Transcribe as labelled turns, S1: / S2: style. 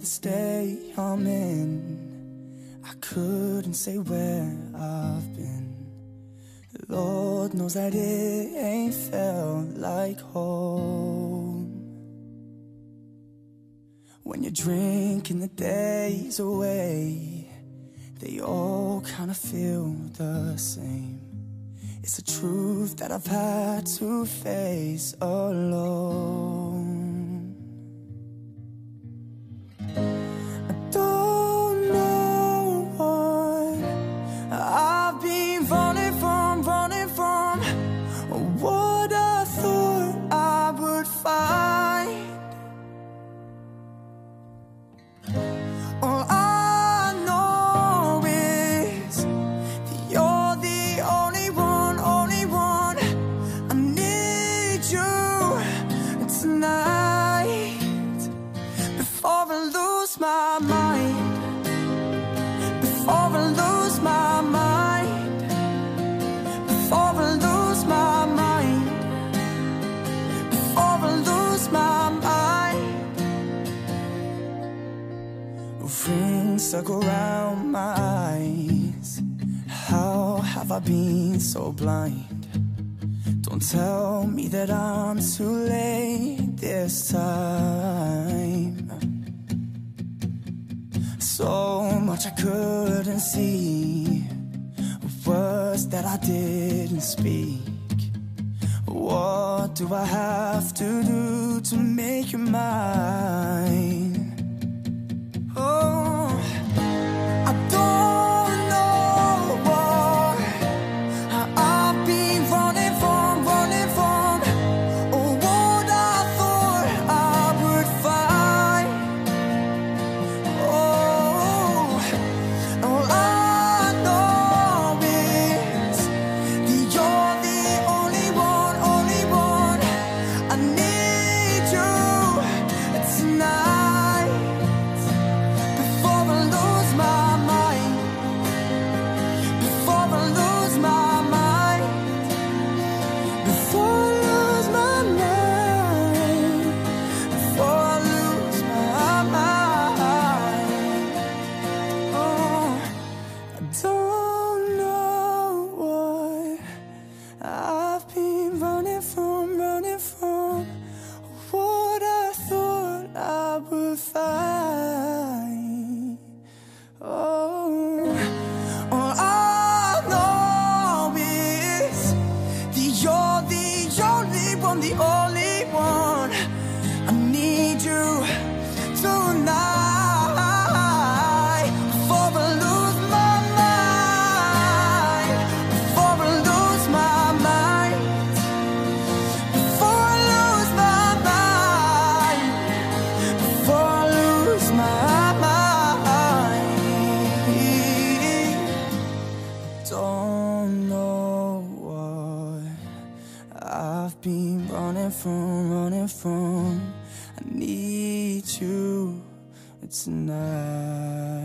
S1: this day I'm in. I couldn't say where I've been. Lord knows that it ain't felt like home. When you're drinking the days away, they all kind of feel the same. It's the truth that I've had to face alone. I don't know what I've been running from, or what I thought I would find. All I know is that you're the only one. I need you tonight, before I lose my mind, before I lose my mind, before I lose my mind, before I lose my mind. Rings circle around my eyes. How have I been so blind? Don't tell me that I'm too late this time. So much I couldn't see, words that I didn't speak. What do I have to do to make you mine? Oh, I don't know what I've been running from, or what I thought I would find. Oh, all I know is that you're the only one. I need you tonight, before I lose my mind, before I lose my mind, before I lose my mind, before I lose my mind. Oh, I don't know what I've been running from, what I thought I would find. Oh, all I know is that you're the only one. I need you tonight, before I lose my mind, before I lose my mind, before I lose my mind, before I lose my mind. Don't know what I've been running from. I need you tonight.